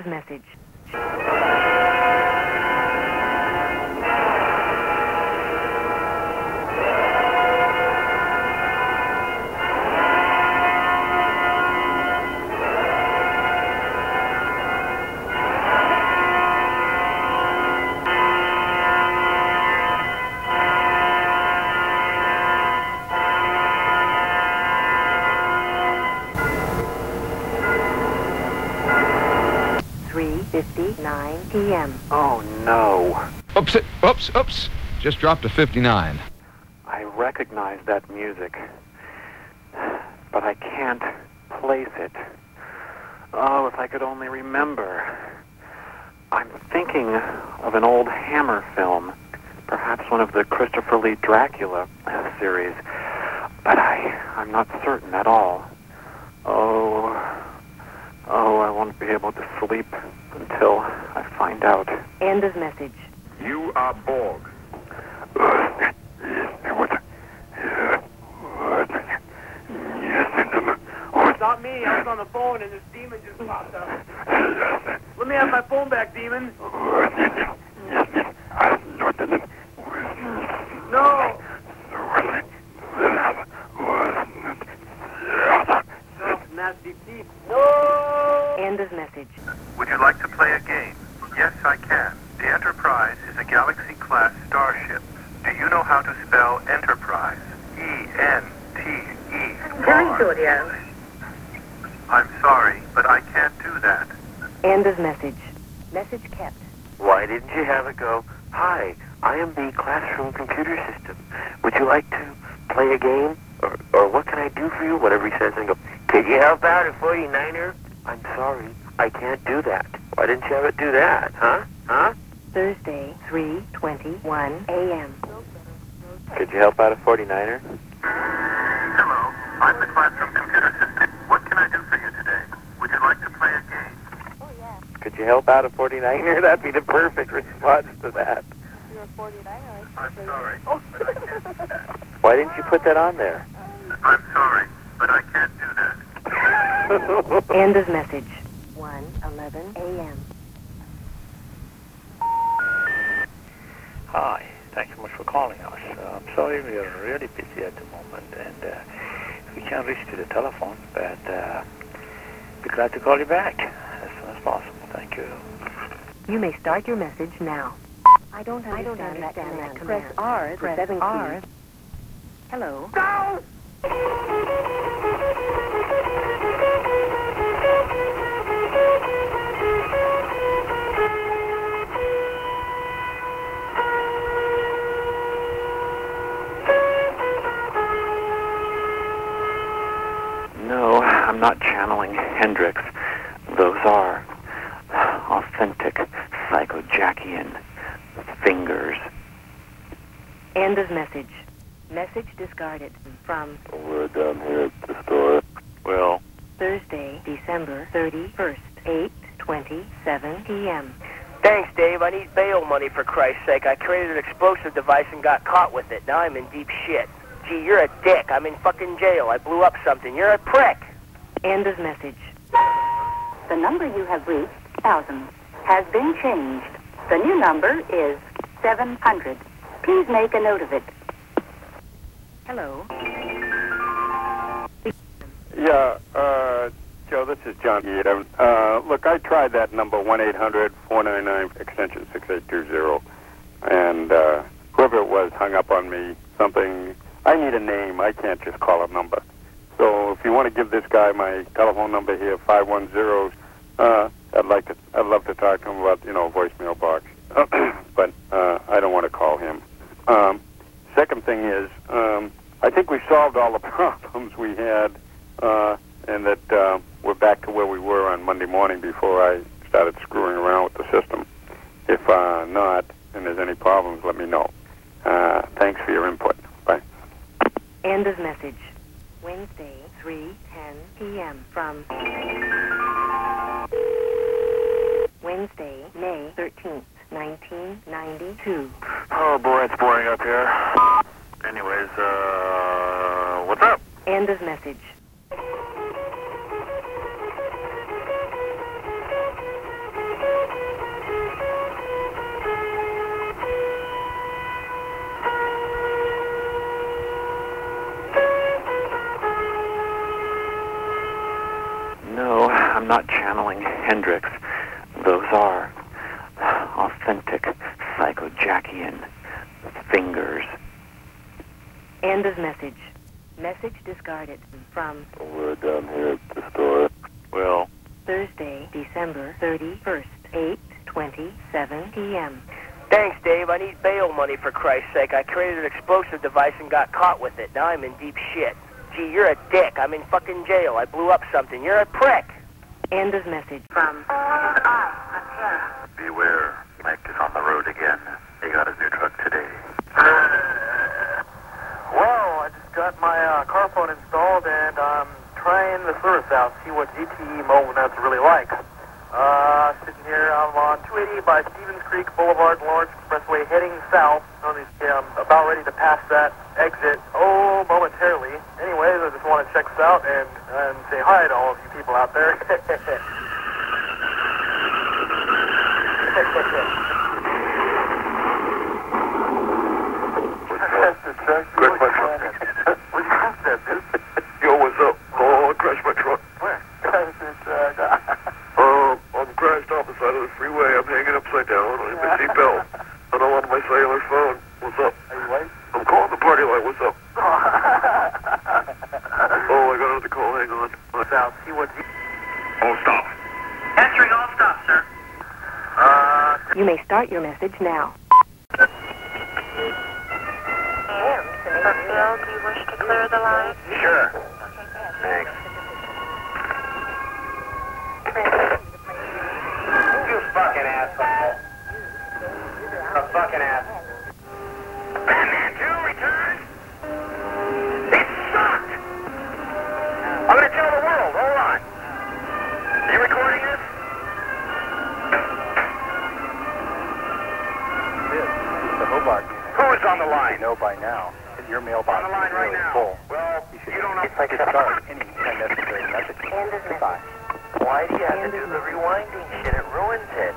message. .59 p.m. Oh, no. Oops. Just dropped to 59. I recognize that music, but I can't place it. Oh, if I could only remember. I'm thinking of an old Hammer film, perhaps one of the Christopher Lee Dracula series, but I'm not certain at all. Oh, I won't be able to sleep until I find out. End of message. You are Borg. It's not me. I was on the phone and this demon just popped up. Let me have my phone back, demon. No. Nasty teeth. No. End of message. Would you like to play a game? Yes, I can. The Enterprise is a Galaxy-class starship. Do you know how to spell Enterprise? E-N-T-E. Studio. I'm sorry, but I can't do that. End of message. Message kept. Why didn't you have it go, "Hi, I am the classroom computer system. Would you like to play a game? Or what can I do for you?" Whatever he says, and go, "Could you help out a 49er? I'm sorry, I can't do that. Why didn't you have it do that, huh? Thursday, 3:21 a.m. Could you help out a 49er? Hello, I'm the classroom computer system. What can I do for you today? Would you like to play a game? Could you help out a 49er? That'd be the perfect response to that. You're a 49er. I'm sorry, but I can't do that. Why didn't you put that on there? I'm sorry, but I can't do that. End of message. 1:11 a.m. Hi, thanks so much for calling us. I'm sorry we are really busy at the moment and we can't reach to the telephone, but be glad to call you back as soon as possible. Thank you. You may start your message now. I don't understand that command. Press R for 7 keys. Hello. Go! No, I'm not channeling Hendrix. Those are authentic psychojackian fingers. End of message. Message discarded from We're down here at the store. Well, Thursday, December 31st, 8:27 p.m. Thanks, Dave. I need bail money, for Christ's sake. I created an explosive device and got caught with it. Now I'm in deep shit. Gee, you're a dick. I'm in fucking jail. I blew up something. You're a prick. End of message. The number you have reached, 1000, has been changed. The new number is 700. Please make a note of it. Hello. Yeah, Joe, this is John Edom. Look, I tried that number, 1-800-499, extension 6820, and whoever it was hung up on me. Something, I need a name. I can't just call a number. So if you want to give this guy my telephone number here, 510, I'd love to talk to him about, voicemail box. But I don't want to call him. Second thing is, I think we solved all the problems we had, and that we're back to where we were on Monday morning before I started screwing around with the system. If not, and there's any problems, let me know. Thanks for your input. Bye. End of message. Wednesday, 3:10 p.m. from Wednesday, May 13th, 1992. Oh, boy, it's boring up here. Anyways, what's up? End of message. not channeling Hendrix. Those are authentic psycho-Jackian fingers. End of message. Message discarded from We're down here at the store. Well, Thursday, December 31st, 8:27 p.m. Thanks, Dave. I need bail money, for Christ's sake. I created an explosive device and got caught with it. Now I'm in deep shit. Gee, you're a dick. I'm in fucking jail. I blew up something. You're a prick. End of message from Beware, Mike is on the road again. He got his new truck today. Well, I just got my car phone installed, and I'm trying the service out, see what ZTE mobile net's really like. Sitting here, I'm on 280 by Stevens Creek Boulevard, Lawrence Expressway, heading south. I'm about ready to pass that exit, momentarily. Anyways, I just want to check this out and say hi to all of you people out there. Yo, what's up? Oh, I crashed my truck. Where? I'm crashed off the side of the freeway. I'm hanging upside down on my seatbelt. And I'm on my cellular phone. What's up? Are you late? I'm calling the party line. What's up? Oh, I got another call. Hang on. South, see what Oh, stop. Answering all stop, sir. You may start your message now. Bill, do you wish to clear the line? Sure. Thanks. You fucking asshole. A fucking asshole. Batman 2 returns. It sucked. I'm going to tell the world. Hold on. Are you recording this? The Hobart. Who is on the line? You know by now. Your mailbox On the line is right really now. full. Well, you don't know. Take charge any unnecessary messages. Goodbye. Why do you have to do the rewinding shit? It ruins it.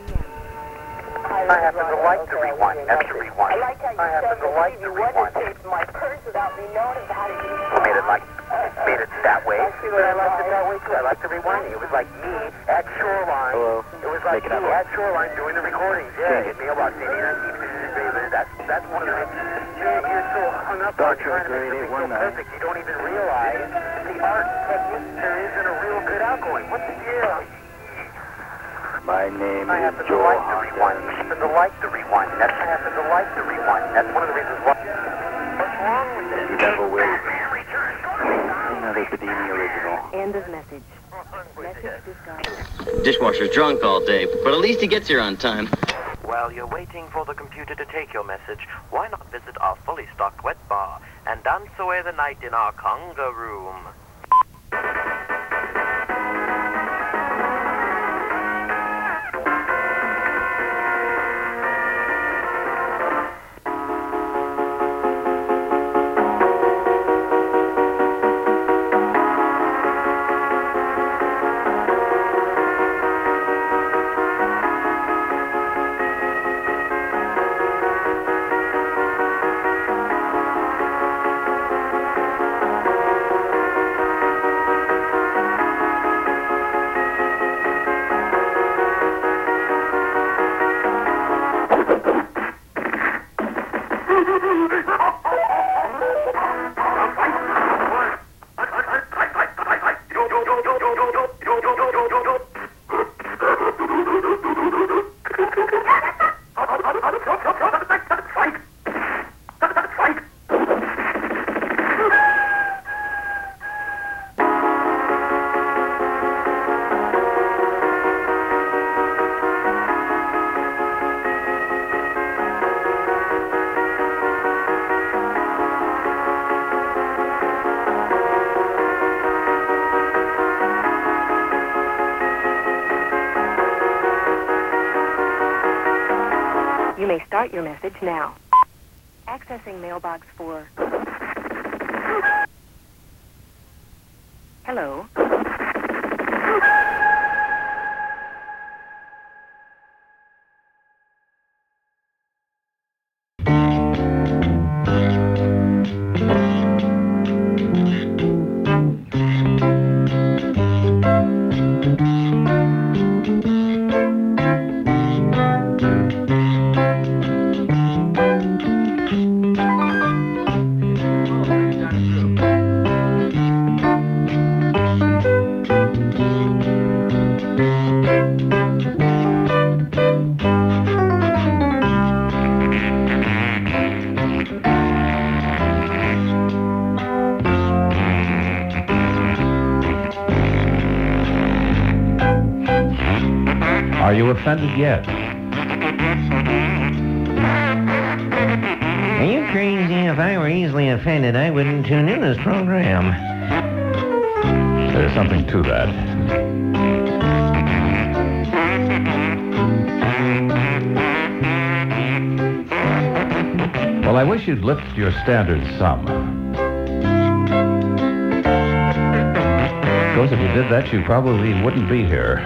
I happen to like the rewind. That's the rewind. I like how you happen to like the rewind. my purse without me knowing about it. Made it that way. But I liked it that way too. I liked the rewinding. It was like me at Shoreline. Hello. It was like me at Shoreline doing the recordings. Yeah, hit mailbox 89. That's one of the things. You're so hung up on trying to make everything so perfect. You don't even realize the art and technique there isn't a real good outgoing. What's the deal? My name I happen to like the rewind. I happen to like the rewind. I happen to like the rewind. That's one of the reasons why. What's wrong with this? You never will. Another Houdini original. End of message. Message discarded. Dishwasher's drunk all day, but at least he gets here on time. While you're waiting for the computer to take your message, why not visit our fully stocked wet bar and dance away the night in our conga room? You may start your message now. Accessing mailbox 4. Hello. Are you offended yet? Are you crazy? If I were easily offended, I wouldn't tune in this program. There's something to that. Well, I wish you'd lift your standards some. Because if you did that, you probably wouldn't be here.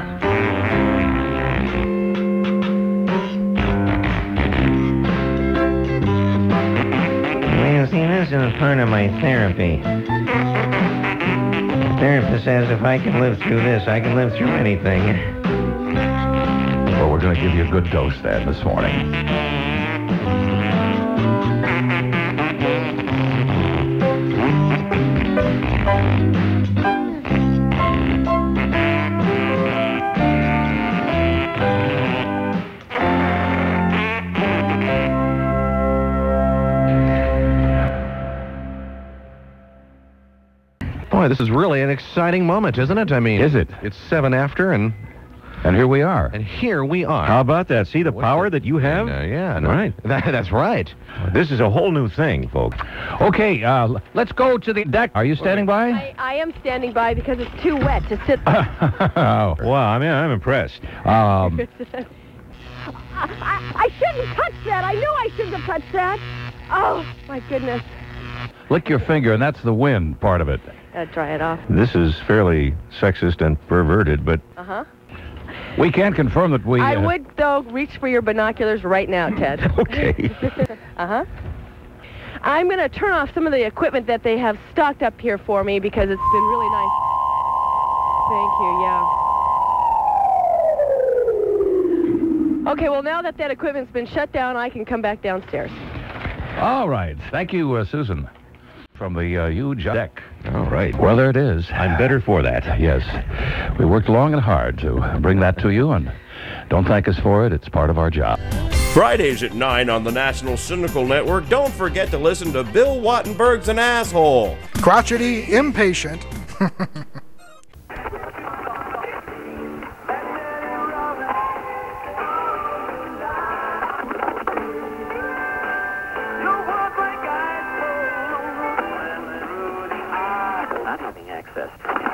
Well, see, this is part of my therapy. The therapist says if I can live through this, I can live through anything. Well, we're going to give you a good dose then this morning. Boy, this is really an exciting moment, isn't it? I mean, Is it? It's 7 after, and here we are. And here we are. How about that? See the power that you have? Yeah. No, Right. That's right. This is a whole new thing, folks. Okay, let's go to the deck. Are you standing by? I am standing by because it's too wet to sit there. Oh. Well, I'm impressed. I shouldn't touch that. I knew I shouldn't have touched that. Oh, my goodness. Lick your finger, and that's the wind part of it. Gotta dry it off. This is fairly sexist and perverted, but... Uh-huh. We can't confirm that we... I would, though, reach for your binoculars right now, Ted. Okay. Uh-huh. I'm going to turn off some of the equipment that they have stocked up here for me because it's been really nice. Thank you, yeah. Okay, well, now that equipment's been shut down, I can come back downstairs. All right. Thank you, Susan, from the huge deck. All right. Well, there it is. I'm better for that. Yes. We worked long and hard to bring that to you, and don't thank us for it. It's part of our job. Fridays at 9 on the National Cynical Network. Don't forget to listen to Bill Wattenberg's An Asshole. Crotchety, impatient. Not having access.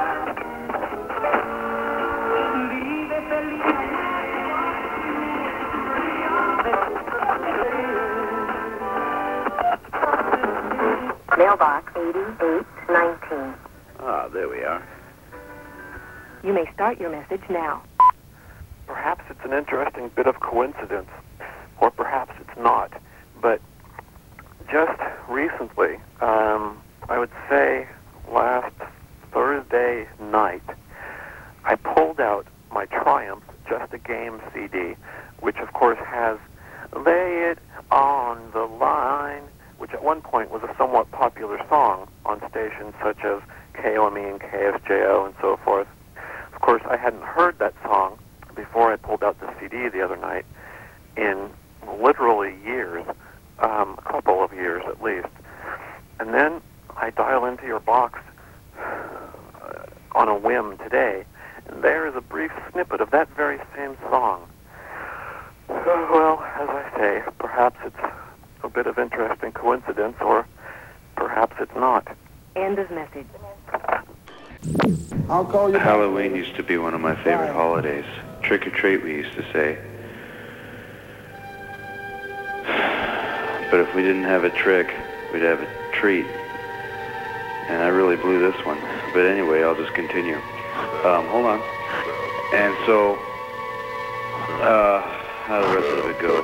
Mailbox 8819. Ah, there we are. You may start your message now. Perhaps it's an interesting bit of coincidence, or perhaps it's not. But just recently, I would say last Thursday night, I pulled out my Triumph Just a Game CD, which of course has Lay It on the Line, which at one point was a somewhat popular song on stations such as KOME and KSJO and so forth. Of course, I hadn't heard that song before I pulled out the CD the other night in literally years, a couple of years at least. And then I dial into your box on a whim today, and there is a brief snippet of that very same song. Well, as I say, perhaps it's a bit of interesting coincidence, or perhaps it's not. End of message. I'll call you. Halloween used to be one of my favorite holidays. Trick or treat, we used to say. But if we didn't have a trick, we'd have a treat. And I really blew this one. But anyway, I'll just continue. Hold on. And so, how the rest of it go?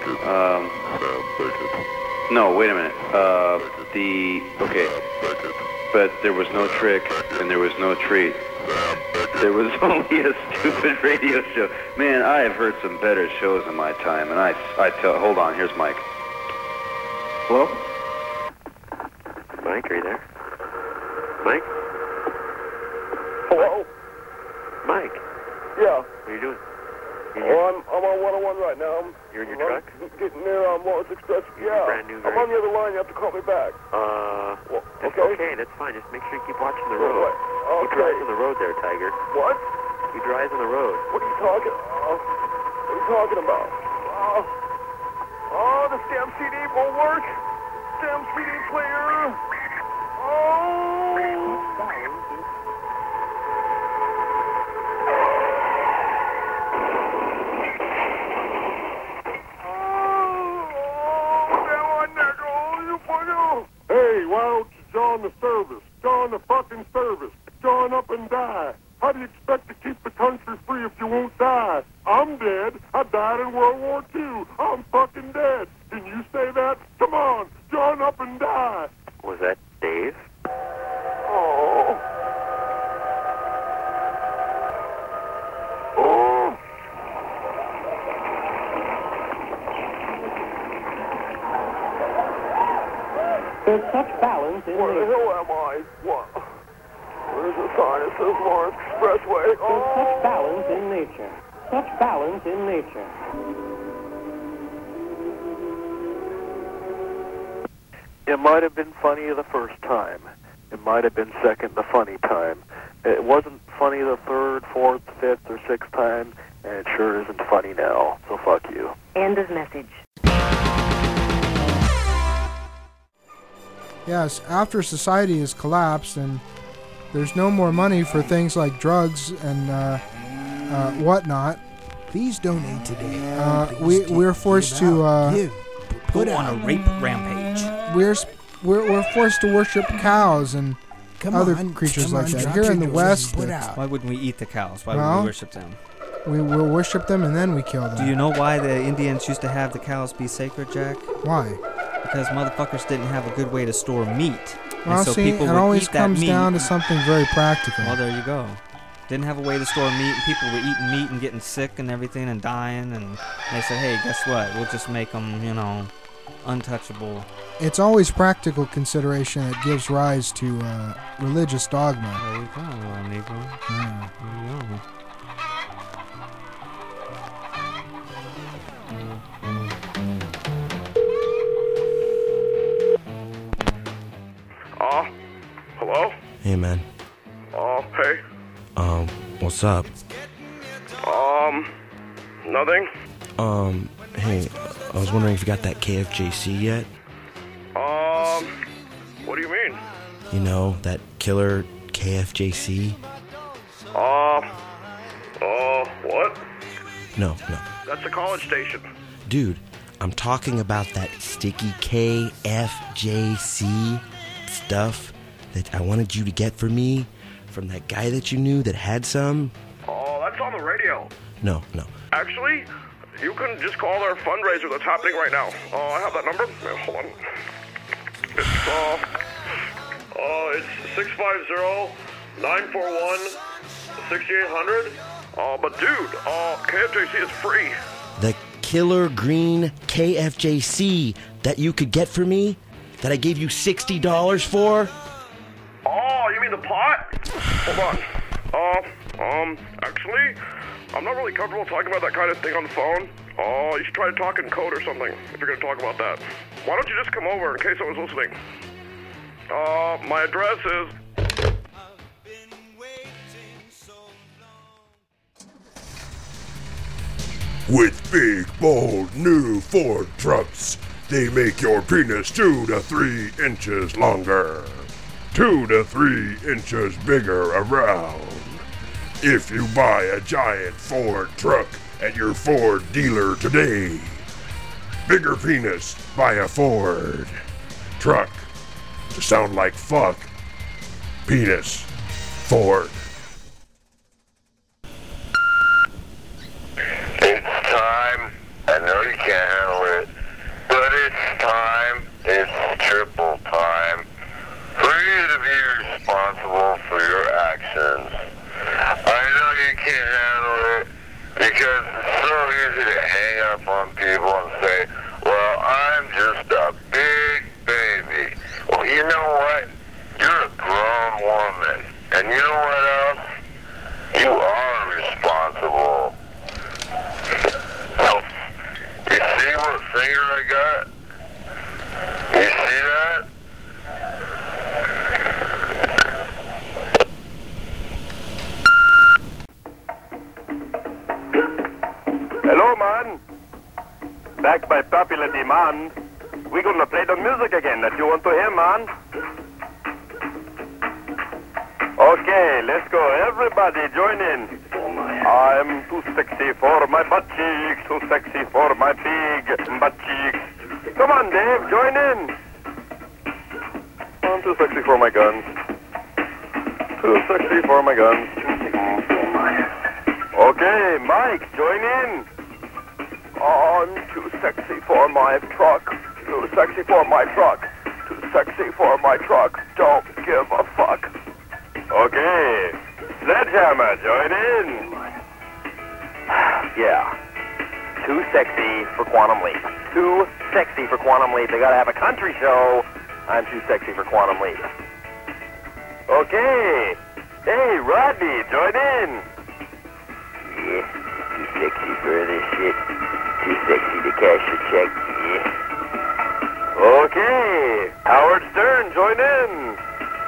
No, wait a minute. Okay. But there was no trick, and there was no treat. There was only a stupid radio show. Man, I have heard some better shows in my time, and I tell... Hold on, here's Mike. Hello? Mike, are you there? Mike? Hello? Mike? Yeah. What are you doing? I'm on 101 right now. You're in your truck? Getting near Lawrence Express. Yeah. Brand new I'm on the other line. You have to call me back. Okay, that's fine. Just make sure you keep watching the road. Keep your eyes on the road there, Tiger. What? Keep your eyes on the road. What are you talking? What are you talking about? Oh, this damn CD won't work. Damn CD player. Hey, why don't you join the service? Join the fucking service. Join up and die. How do you expect to keep the country free if you won't die? I'm dead. I died in World War II. I'm fucking dead. Can you say that? Come on, join up and die. Was that Dave? Oh. Oh. There's such balance in Where the hell am I? What? Where's the sign? It says Lawrence Expressway. There's such balance in nature. Such balance in nature. It might have been funny the first time. It might have been second the funny time. It wasn't funny the third, fourth, fifth, or sixth time, and it sure isn't funny now. So fuck you. End of message. Yes, after society has collapsed and there's no more money for things like drugs and whatnot. Please donate today. We're forced to put on a rape rampage. We're forced to worship cows and other creatures like that. Here in the West, why wouldn't we eat the cows? Why would we worship them? We will worship them and then we kill them. Do you know why the Indians used to have the cows be sacred, Jack? Why? Because motherfuckers didn't have a good way to store meat. Well, and so see, people it would always eat that comes meat. down to something very practical. Well, there you go. Didn't have a way to store meat, and people were eating meat and getting sick and everything and dying, and they said, hey, guess what? We'll just make them, untouchable. It's always practical consideration that gives rise to religious dogma. There you go, Negro. Yeah. There you go. Hello? Hey, man. Hey. What's up? Nothing. Hey, I was wondering if you got that KFJC yet? What do you mean? You know, that killer KFJC? What? No. That's a college station. Dude, I'm talking about that sticky KFJC stuff that I wanted you to get for me from that guy that you knew that had some. Oh, that's on the radio. No. Actually, you can just call their fundraiser that's happening right now. I have that number. Hold on. It's 650-941-6800. But dude, KFJC is free. The killer green KFJC that you could get for me that I gave you $60 for? Oh, you mean the pot? Hold on. Actually, I'm not really comfortable talking about that kind of thing on the phone. You should try to talk in code or something if you're going to talk about that. Why don't you just come over in case I was listening? My address is... With big, bold, new Ford trucks, they make your penis 2 to 3 inches longer, 2 to 3 inches bigger around. If you buy a giant Ford truck at your Ford dealer today, bigger penis, buy a Ford truck. To sound like fuck, penis, Ford. It's time. I know you can't handle it, but it's time. It's triple time for you to be responsible for your actions. I know you can't handle it because it's so easy to hang up on people and say, well, I'm just a big baby. Well, you know what? You're a grown woman. And you know what else? You are responsible. You see what finger I got? You see that? Hello, man. up, you little man. We're gonna play the music again that you want to hear, man. Okay, let's go. Everybody join in. I'm too sexy for my butt cheeks, too sexy for my big butt cheeks. Come on, Dave, join in. I'm too sexy for my guns. Too sexy for my guns. Okay, Mike, join in. I'm too sexy for my truck. Too sexy for my truck. Too sexy for my truck. Don't give a fuck. Okay. Sledgehammer, join in. Yeah. Too sexy for Quantum Leap. Too sexy for Quantum Leap. They gotta have a country show. I'm too sexy for Quantum Leap. Okay. Hey, Rodney, join in. Yeah, too sexy for this shit. Too sexy to cash a check. Yeah. Okay. Howard Stern, join in.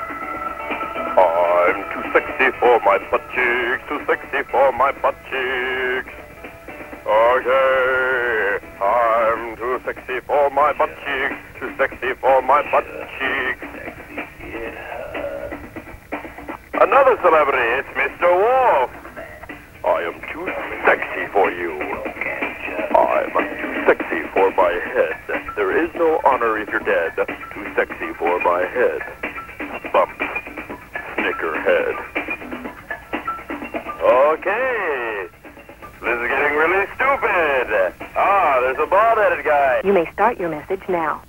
I'm too sexy for my butt cheeks. Too sexy for my butt cheeks. Okay. I'm too sexy for my butt cheeks. Too sexy for my butt cheeks. Another celebrity, it's Mr. Wolf. I am too sexy for you. I'm too sexy for my head. There is no honor if you're dead. Too sexy for my head. Bump. Snickerhead. Okay. This is getting really stupid. Ah, there's a bald-headed guy. You may start your message now.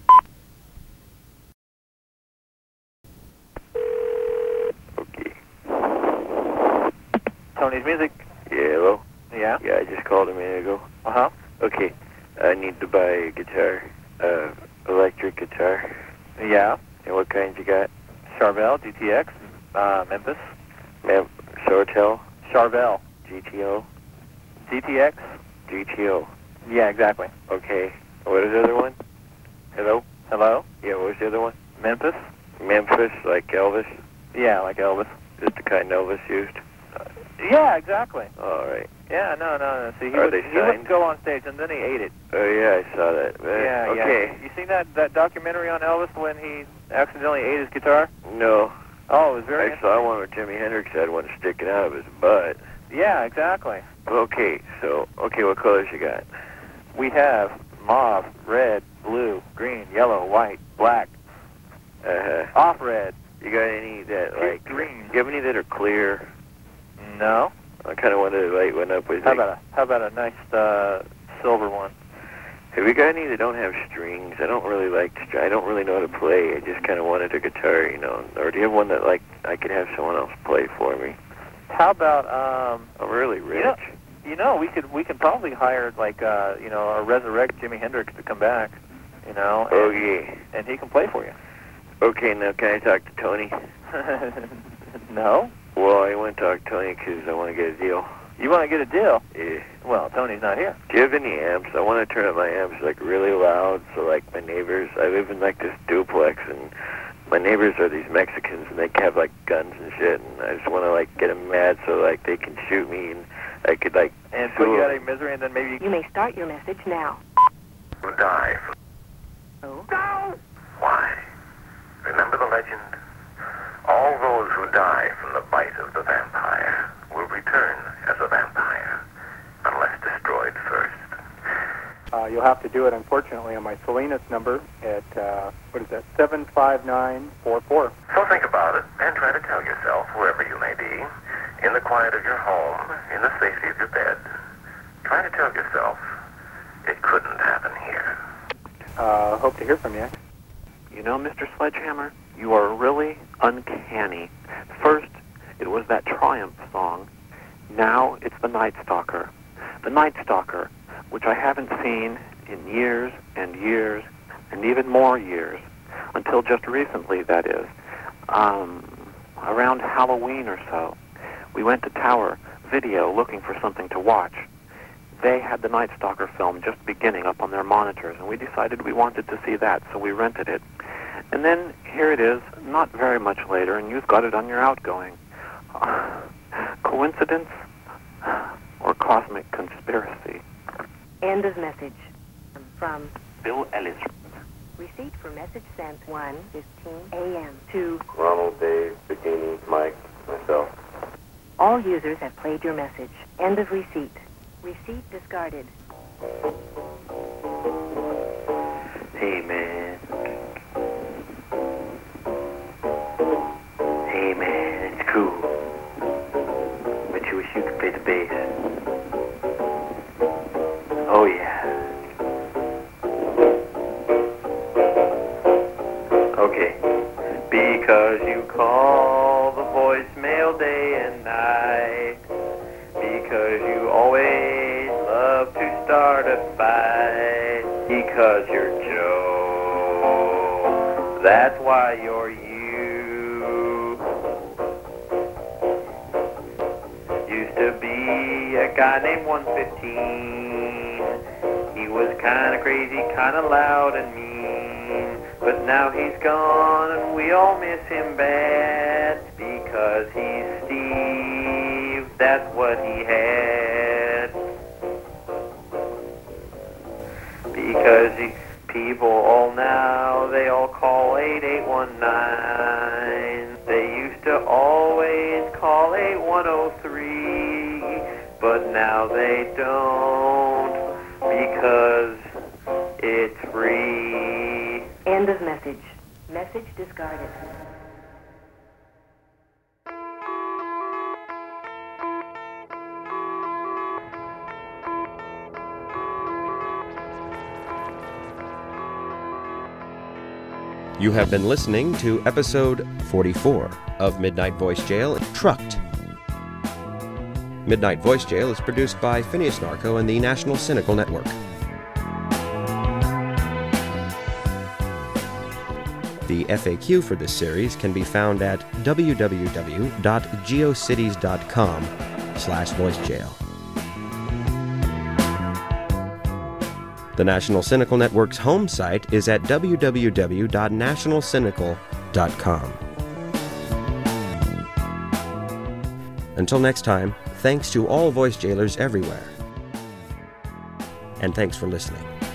Tony's Music. Yeah, hello? Yeah? Yeah, I just called a minute ago. Uh-huh. Okay, I need to buy a guitar, electric guitar. Yeah. And what kinds you got? Charvel, GTX, Memphis. Sortel? Charvel. GTO? GTX. GTO. Yeah, exactly. Okay. What is the other one? Hello? Hello? Yeah, what was the other one? Memphis. Memphis, like Elvis? Yeah, like Elvis. Just the kind Elvis used? Yeah, exactly. All right. Yeah, no. See, he Are they he wouldn't signed? go on stage, and then he ate it. Oh, yeah, I saw that. Yeah, okay. yeah. You seen that documentary on Elvis when he accidentally ate his guitar? No. Oh, it was very... I saw one where Jimi Hendrix had one sticking out of his butt. Yeah, exactly. Okay, what colors you got? We have mauve, red, blue, green, yellow, white, black, off red. You got any that, like... green. You have any that are clear? No. I kind of wanted to light one up with How about a nice silver one? Have you got any that don't have strings? I don't really like I don't really know how to play. I just kind of wanted a guitar, you know. Or do you have one that, like, I could have someone else play for me? How about I'm really rich. You know, we could probably hire, like, a resurrect Jimi Hendrix to come back, you know. Okay. And he can play for you. Okay, now can I talk to Tony? No. Well, I want to talk to Tony because I want to get a deal. You want to get a deal? Yeah. Well, Tony's not here. Do you have any amps? I want to turn up my amps, like, really loud, so, like, my neighbors... I live in, like, this duplex, and my neighbors are these Mexicans, and they have, like, guns and shit, and I just want to, like, get them mad so, like, they can shoot me, and I could, like... And put you out of misery, and then maybe... You may start your message now. Who die? Oh? No! Why? Remember the legend? All those who die from the bite of the vampire will return as a vampire, unless destroyed first. You'll have to do it, unfortunately, on my Salinas number at, 75944. So think about it and try to tell yourself, wherever you may be, in the quiet of your home, in the safety of your bed, try to tell yourself, it couldn't happen here. Hope to hear from you. You know, Mr. Sledgehammer, you are really uncanny. First, it was that Triumph song. Now it's the Night Stalker. The Night Stalker, which I haven't seen in years and years and even more years, until just recently, that is. Around Halloween or so, we went to Tower Video looking for something to watch. They had the Night Stalker film just beginning up on their monitors, and we decided we wanted to see that, so we rented it. And then here it is, not very much later, and you've got it on your outgoing. Coincidence or cosmic conspiracy? End of message. from Bill Ellis. receipt for message sent 1:15 a.m. to Ronald, Dave, Bikini, Mike, myself. all users have played your message. End of receipt. Receipt discarded. Hey, man. Hey, man, it's cool. But you wish you could play the bass. Oh, yeah. Okay. Because you call the voicemail day and night. Because you always love to start a fight. Because you're Joe. That's why you're you. Used to be a guy named 115. He was kind of crazy, kind of loud and mean. But now he's gone and we all miss him bad. Because he's Steve, that's what he had. Because people all now, they all call 8819. They used to always call 8103, but now they don't because it's free. End of message. Message discarded. You have been listening to episode 44 of Midnight Voice Jail, Trucked. Midnight Voice Jail is produced by Phineas Narco and the National Cynical Network. The FAQ for this series can be found at www.geocities.com/voicejail. The National Cynical Network's home site is at www.nationalcynical.com. Until next time, thanks to all voice jailers everywhere. And thanks for listening.